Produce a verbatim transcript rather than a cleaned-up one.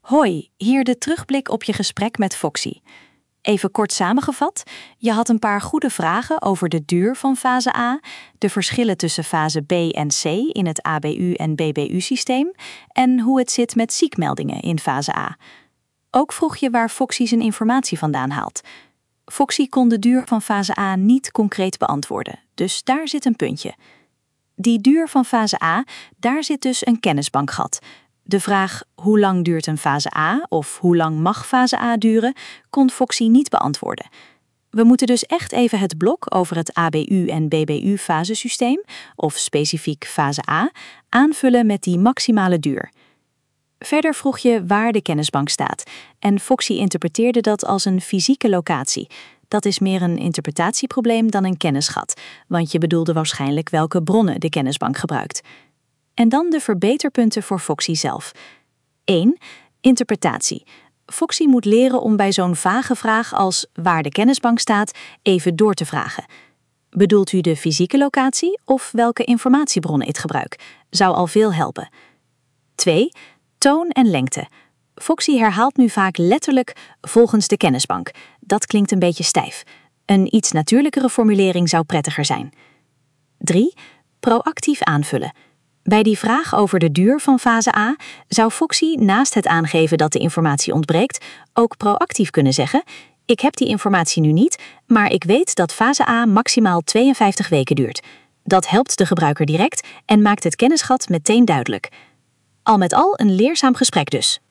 Hoi, hier de terugblik op je gesprek met Foxy. Even kort samengevat, je had een paar goede vragen over de duur van fase A, de verschillen tussen fase B en C in het A B U- en B B U-systeem en hoe het zit met ziekmeldingen in fase A. Ook vroeg je waar Foxy zijn informatie vandaan haalt. Foxy kon de duur van fase A niet concreet beantwoorden, dus daar zit een puntje. Die duur van fase A, daar zit dus een kennisbankgat. De vraag hoe lang duurt een fase A of hoe lang mag fase A duren, kon Foxy niet beantwoorden. We moeten dus echt even het blok over het A B U- en B B U-fasesysteem, of specifiek fase A, aanvullen met die maximale duur. Verder vroeg je waar de kennisbank staat en Foxy interpreteerde dat als een fysieke locatie. Dat is meer een interpretatieprobleem dan een kennisgat, want je bedoelde waarschijnlijk welke bronnen de kennisbank gebruikt. En dan de verbeterpunten voor Foxy zelf. één. Interpretatie. Foxy moet leren om bij zo'n vage vraag als waar de kennisbank staat even door te vragen. Bedoelt u de fysieke locatie of welke informatiebronnen ik gebruik? Zou al veel helpen. twee. Toon en lengte. Foxy herhaalt nu vaak letterlijk volgens de kennisbank. Dat klinkt een beetje stijf. Een iets natuurlijkere formulering zou prettiger zijn. drie. Proactief aanvullen. Bij die vraag over de duur van fase A zou Foxy naast het aangeven dat de informatie ontbreekt ook proactief kunnen zeggen: ik heb die informatie nu niet, maar ik weet dat fase A maximaal tweeënvijftig weken duurt. Dat helpt de gebruiker direct en maakt het kennisgat meteen duidelijk. Al met al een leerzaam gesprek dus.